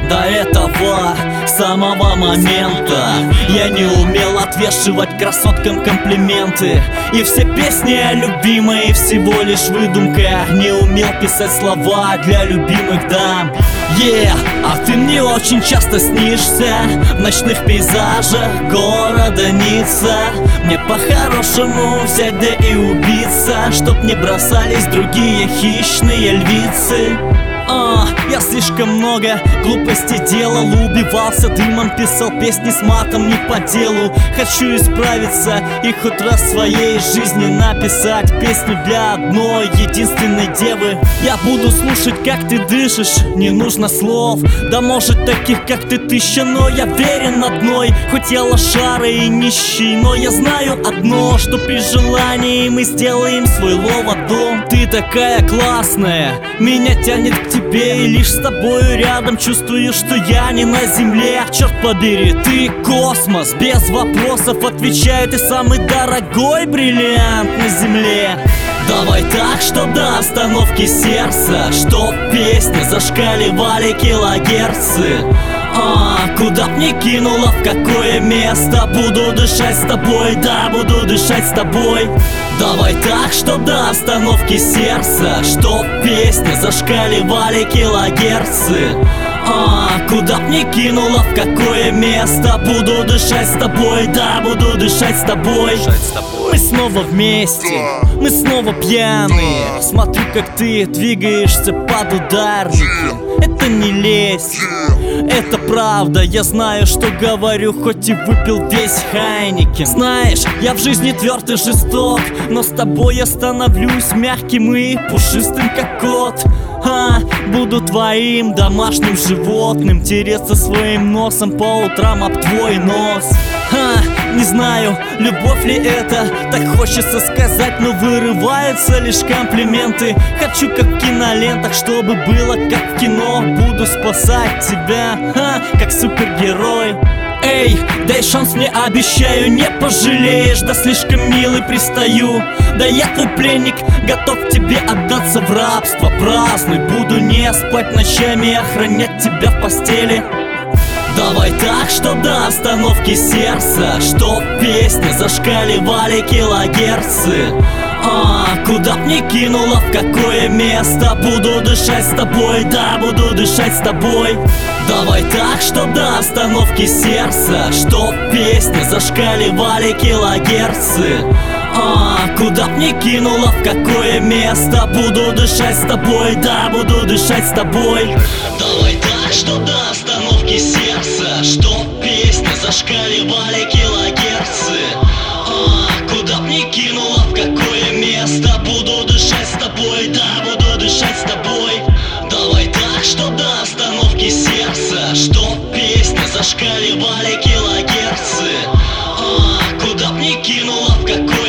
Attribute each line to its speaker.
Speaker 1: До этого самого момента я не умел отвешивать красоткам комплименты. И все песни о любимой всего лишь выдумка. Не умел писать слова для любимых дам. А ты мне очень часто снишься в ночных пейзажах города Ницца. Мне по-хорошему взять да и убиться, чтоб не бросались другие хищные львицы. Я слишком много глупостей делал, убивался дымом, писал песни с матом не по делу. Хочу исправиться и хоть раз в своей жизни написать песню для одной единственной девы. Я буду слушать, как ты дышишь, не нужно слов. Да может таких, как ты, тысяча, но я верен одной. Хоть я лошара и нищий, но я знаю одно, что при желании мы сделаем свой лово-дом. Ты такая классная, меня тянет к тебе, и лишь с тобою рядом чувствую, что я не на земле. Черт побери, ты космос, без вопросов отвечаю, ты самый дорогой бриллиант на земле. Давай так, чтоб до остановки сердца, чтоб песни зашкаливали килогерцы. Куда б ни кинула, в какое место, буду дышать с тобой, да, буду дышать с тобой. Давай так, чтоб до остановки сердца, чтоб песни зашкаливали килогерцы. Куда б ни кинула, в какое место, буду дышать с тобой, да, буду дышать с тобой. Мы снова вместе, мы снова пьяные. Смотрю, как ты двигаешься под ударники. Это не лесть, это правда. Я знаю, что говорю, хоть и выпил весь Хайнекен. Знаешь, я в жизни тверд и жесток, но с тобой я становлюсь мягким и пушистым, как кот. Буду твоим домашним животным, тереться своим носом по утрам об твой нос. Не знаю, любовь ли это, так хочется сказать, но вырываются лишь комплименты. Хочу как в кинолентах, чтобы было как в кино. Буду спасать тебя, как супергерой. Эй, дай шанс мне, обещаю, не пожалеешь. Да слишком милый пристаю, да я твой пленник, готов к тебе отдаться в рабство. Праздный, буду не спать ночами, охранять тебя в постели. Давай так, чтоб до остановки сердца, чтоб песни зашкаливали килогерцы. Куда б ни кинула, в какое место, буду дышать с тобой, да, буду дышать с тобой. Давай так, чтоб до остановки сердца, чтоб песни зашкаливали килогерцы. Куда б ни кинула, в какое место, буду дышать с тобой, да, буду дышать с тобой. Давай так, чтоб до остановки сердца, чтоб песни зашкаливали килогерцы. Куда б ни кинула, в какое место, буду дышать с тобой, да, буду дышать с тобой. Давай так, чтоб до остановки сердца, чтоб песни зашкаливали килогерцы. Куда б ни кинула, в какое